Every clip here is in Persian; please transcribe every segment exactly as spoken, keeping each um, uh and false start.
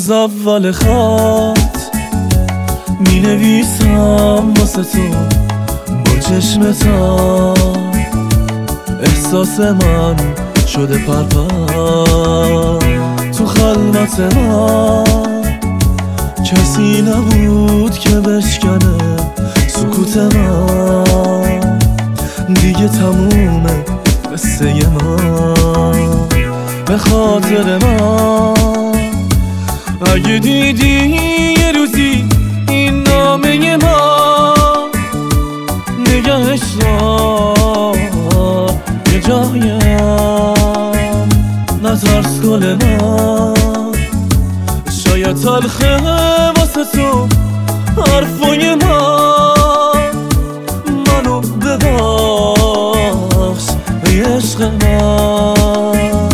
از اول خط می نویسم واسه تو با چشمتم، احساس من شده پرپر تو خلوت من. کسی نبود که بشکنه سکوت من، دیگه تمومه قصه من به خاطر من. اگه دیدی یه روزی این نامه من، نگهش دار یه جایم، نترس گل من. شاید تلخه واسه تو حرفای من، منو ببخش ای عشق من.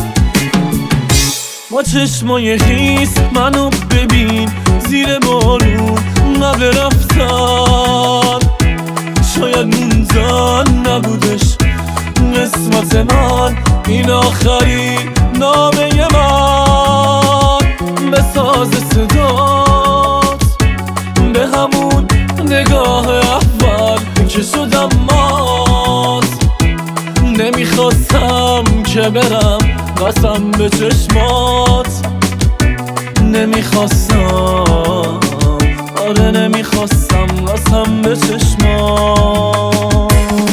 با چشمای خیس منو ببین زیر بارون قبل رفتن، شاید موندن نبودش قسمت من، این آخری نامه من. بساز صدات به همون نگاه اول که شدم مات، نمیخواستم که برم قسم به چشمات، نمیخواستم، آره نمیخواستم قسم به چشمات.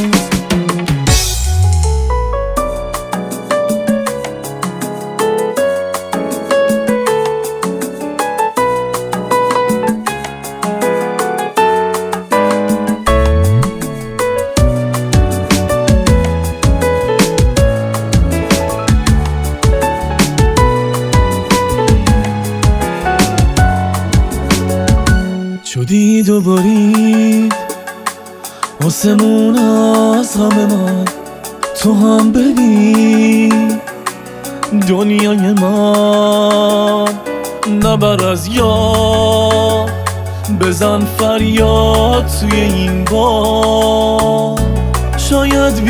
شدید و برید آسمون از غم من، تو هم ببین دنیای من. نبر از یاد بزن فریاد توی این بار، شاید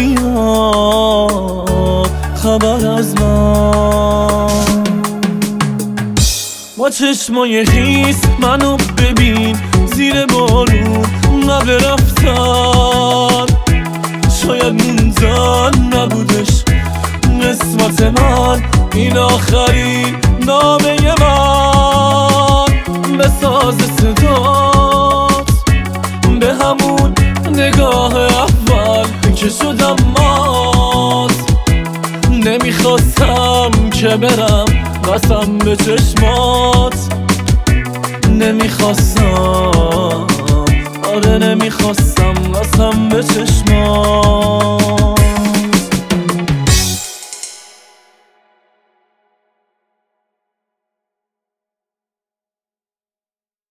بیاد خبر از من. با چشمای خیس منو ببین زیر بارون قبل رفتن، شاید موندن نبودش قسمت من، این آخری نامه من. بساز صدات به همون نگاه اول که شدم مات، نمیخواستم که برم قسم به چشمات، نمیخواستم، آره نمیخواستم قسم به چشمات.